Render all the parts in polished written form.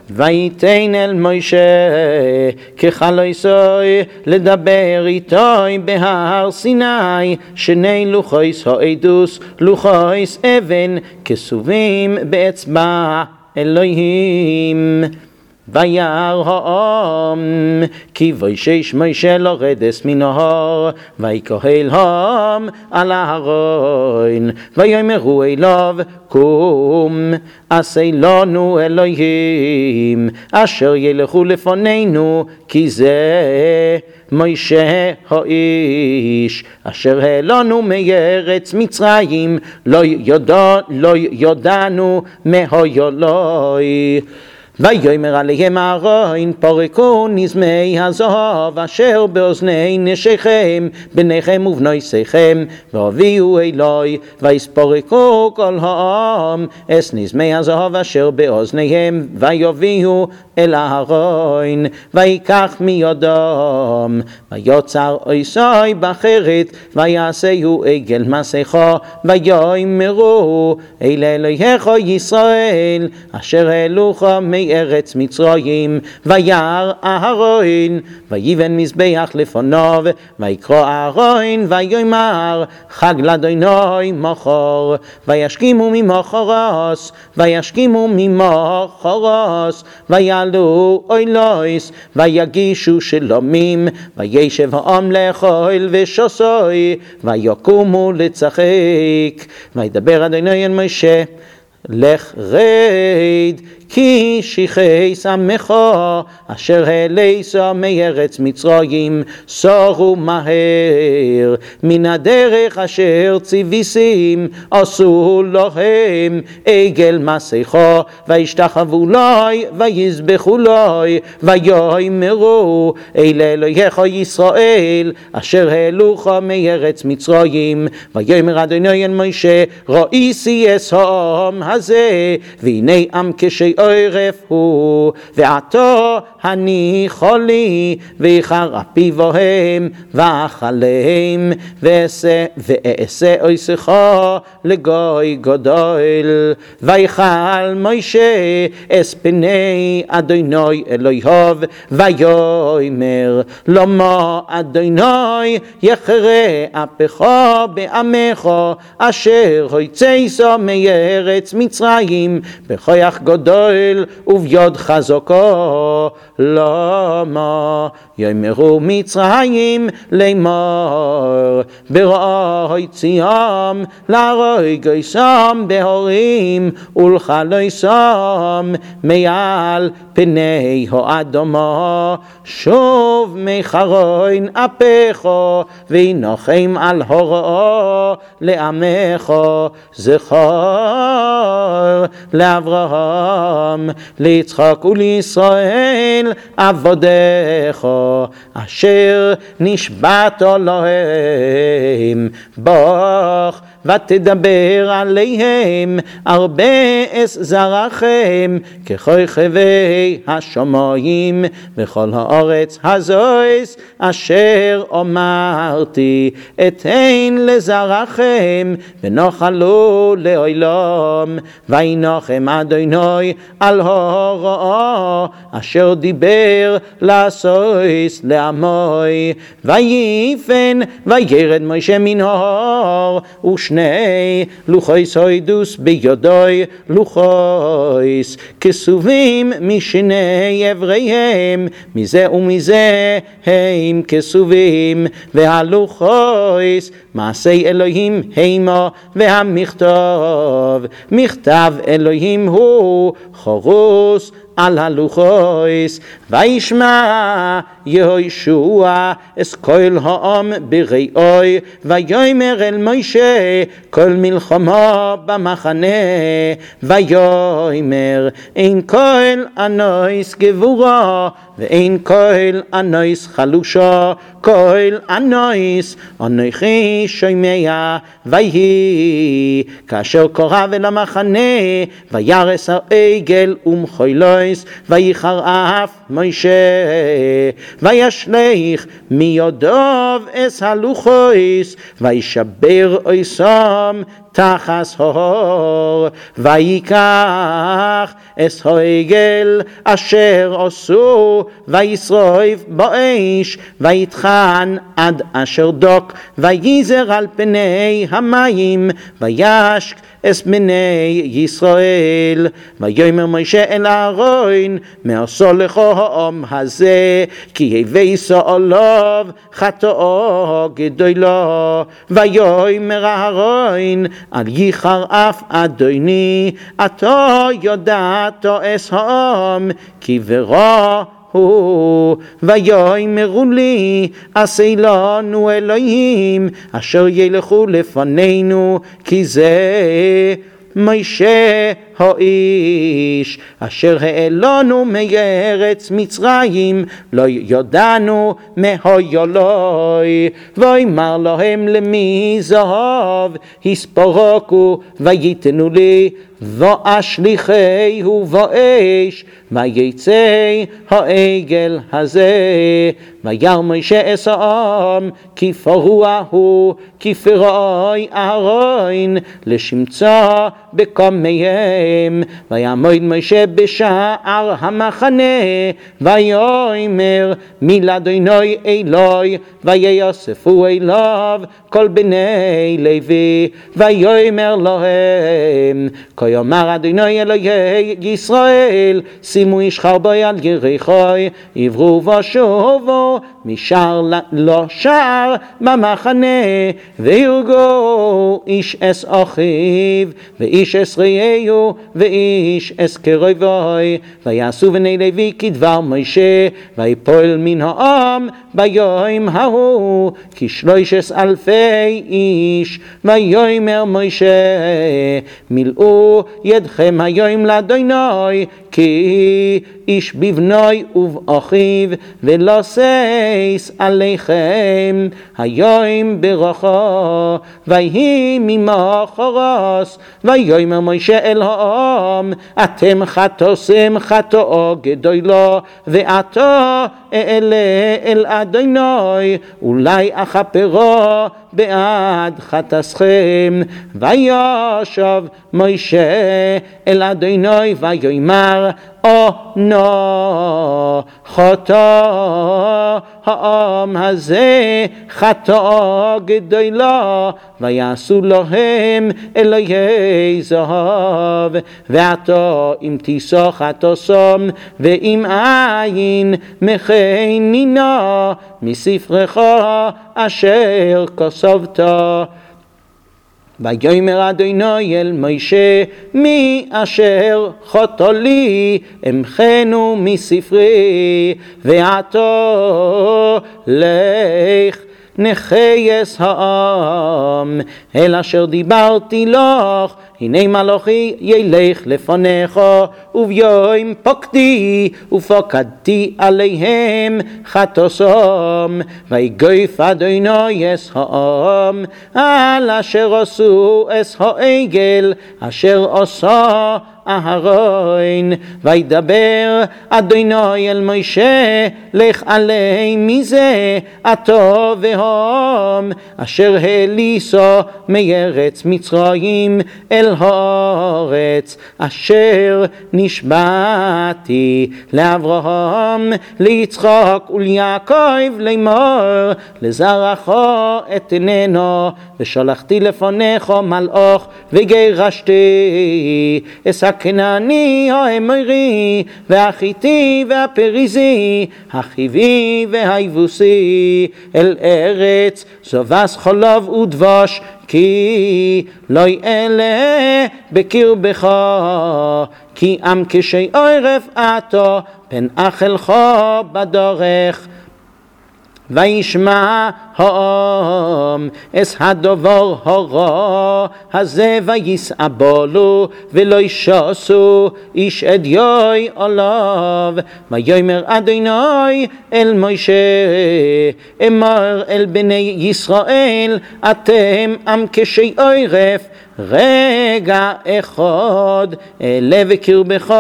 ויתן אל מוישה כחלויסוי לדבר איתוי בהר סיני, שני לוחויס העדוס לוחויס אבן כסובים באצבע אלוהים. וירא העם כי וישש מוישה לרדס מן ההר, ויקהל העם על ההרון, ויאמרו אליו קום עשה לנו אלוהים אשר ילכו לפנינו, כי זה מוישה האיש אשר העלנו מארץ מצרים, לא ידענו מהיולוי. ויאמר עליהם אהרון פרקו נזמי הזהב אשר באוזני נשיכם בניכם ובנותיכם, והביאו אלי ויספרקו כל העם את נזמי הזהב אשר באוזניהם, ויביאו אל אהרון ויקח מידם, ויוצר עשי בחרת ויעשהו עגל מסכה, ויאמרו אל אלוהיך ישראל אשר העלוך מארץ מצרים. וירא אהרון ויבן מזבח לפניו, ויקרא אהרון ויאמר חג לאדוני מחר, וישכימו ממחרס ויעלו אילויס ויגישו שלומים, וישב העם לאכול ושסוי ויקומו לצחק. וידבר אדוני אל משה לך רד כי שיחי עמך אשר העלית מארץ מצרים סורו מהר מן הדרך אשר ציוויסים, עשו להם עגל מסכה וישתחוו לי ויזבחו לי, ויאמרו אל אלוהיך ישראל אשר העלוך מארץ מצרים. ויאמר אדוני אל משה ראיתי את העם הזה, והנה עם כשעורף הוא, ועתה הניחו לי ויחרפי בהם ואכלם, ואעשה עשך לגוי גדול. ויחל משה את פני אדוני אלוהיו ויאמר למה אדוני יחרה אפך בעמך אשר הוצאת מארץ מצרים בכוח גדול וביד חזקה. למה יאמרו מצרים לאמור בראה הוציאם להרוג אותם בהרים ולכלותם מעל פני האדמה, שוב מחרון אפיך והנחם על הוראה לעמך, זכר לאברהם ליצחק ולישראל עבדיך אשר נשבעת להם. בך ותדבר עליהם הרבה את זרעכם ככוכבי השמיים וכל הארץ הזאת אשר אמרתי אתן לזרעכם ונחלו לעולם. וינחם אדוני על ההוראה אשר דיבר לעשות לעמי. ויפן וירד משה מן ההר ושני לוחויס העדוס בידי, לוחויס כסובים משני עבריהם, מזה ומזה הם כסובים, והלוחויס מעשה אלוהים הימה, והמכתב מכתב אלוהים הוא חרוס על הלוחויס. וישמע יהושע את כל העם בראי, ויאמר אל משה כל מלחמה במחנה, ויאמר אין כל אנוס גבורה ואין כל אנוס חלושה, כל אנוס אנוכי שומע. ויהי כאשר קרב אל המחנה וירס העגל ומחילוס, ויחרף משה וישלח מידיו את הלוחויס וישבר עשם תחס הור, ויקח אס העגל אשר עשו, וישרוף באש, ויטחן עד אשר דוק, וייזר על פני המים, וישק אס בני ישראל. ויאמר משה אל אהרון, מעשו לך העם הזה, כי הביסו עליו חטאו גדולה. ויאמר אהרון, אל ייחר אף אדוני, אתה יודעת אס העם, כי ברע הוא. ויאמרו לי, עשה לנו אלוהים אשר ילכו לפנינו, כי זה משה האיש אשר העלנו מארץ מצרים, לא ידענו מהיולוי. ויאמר להם, למי זהב הספרקו ויתנו לי, ואשליכהו באש, ויצא העגל הזה. וירא משה אס העם, כי פרוע הוא, כי פרעי אהרון, לשמצה בקומיהם. ויעמוד משה בשער המחנה, ויאמר, מי לאדוני אלוהי, ויאספו אליו כל בני לוי. ויאמר להם, כה יאמר אדוני אלוהי ישראל, שימו איש חרבו על יריחו, עברו ושובו משער לשער במחנה, ויהרגו איש אס אחיו, ואיש אס רעהו, ואיש אס קרובו. ויעשו בני לוי כדבר משה, ויפול מן העם ביום ההוא כ3,000 איש. ויאמר משה, מילאו ידכם היום לאדוני, כי איש בבני ובאחיו, ולא שש עליכם היום ברכה. ויהי ממחרת, ויאמר משה אל העם, אתם חטאתם חטאה גדולה, ועתה אעלה אל אדוני, אולי אכפרה בעד חטאתכם. וישב משה אל אדוני ויאמר, נא חטא העם הזה חטאה גדולה, ויעשו להם אלוהי זהב. ועתה אם תישא חטאתם, ואם אין מחנינה מספרך אשר כתבת. ויאמר אדוני אל משה, מי אשר חטא לי אמחנו מספרי. ועתה לך נחייס העם אל אשר דיברתי לך, הנה מלאכי ילך לפניך, וביום פקדי ופקדתי עליהם חטאתם. ויגף אדוני אס העם על אשר עשו אס העגל אשר עשה אהרון. וידבר אדוני אל משה, לך עלי מזה אתה והעם אשר העליסו מארץ מצרים אל הארץ אשר נשבעתי לאברהם ליצחק וליעקב לאמור, לזרעך אתננה. ושלחתי לפניך מלאך וגירשתי אס הכנעני האמורי והחיתי והפריזי החיבי והיבוסי אל ארץ זבת חלב ודבש, כי לא יעלה בקרבך, כי עם כשי עורף אתה פן אכלך בדרך. וישמע העם אס הדבר הרע הזה ויסעבלו ולא ישסו איש אדיי עליו. ויאמר אדוני אל משה, אמר אל בני ישראל, אתם עם כשי עורף, רגע אחד אלה בקרבך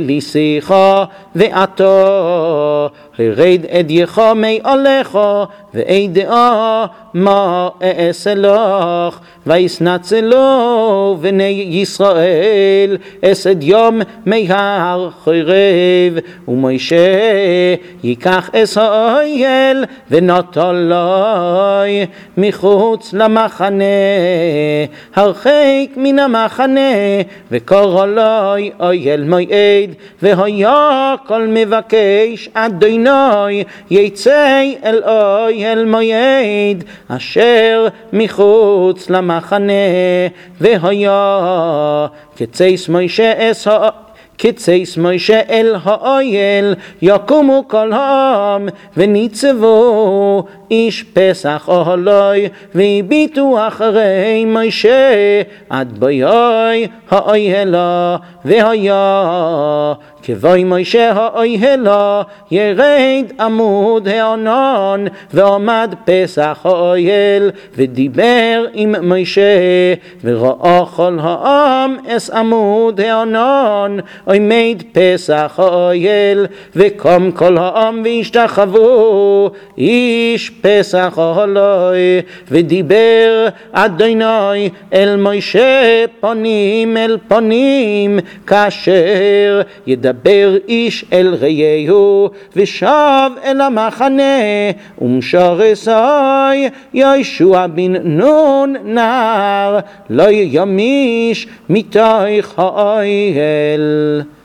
וכיליסיך, ואתה הרד אדיך מעליך ואידאה מה אעשה לך, ויסנצלו בני ישראל אסד יום מהר חרב, ומשה ייקח אס האוהל ונטלוי מחוץ למחנה, הרחק מן המחנה, וקרא לי אוהל מועד, והיה כל מבקש אדוני יצא אל אוהל מועד אשר מחוץ למחנה, והיה כצייס מוישה אל האוהל, יקומו כל העם וניצבו איש פסח אוהלוי, והביטו אחרי מוישה עד בואי האוהלה, והיה כבואי מוישה האוהלה ירד עמוד הענן, ועמד פסח האוהל ודיבר עם מוישה, וראה כל העם אס עמוד הענן עומד פסח האוהל, וקם כל העם והשתחוו איש פסח אוהלוי, ודיבר אדוני אל מוישה פנים אל פנים, כאשר ידבר איש אל רעהו, ושב אל המחנה, ומשרסי יהושע בן נון נער לא ימיש מתוך האוהל.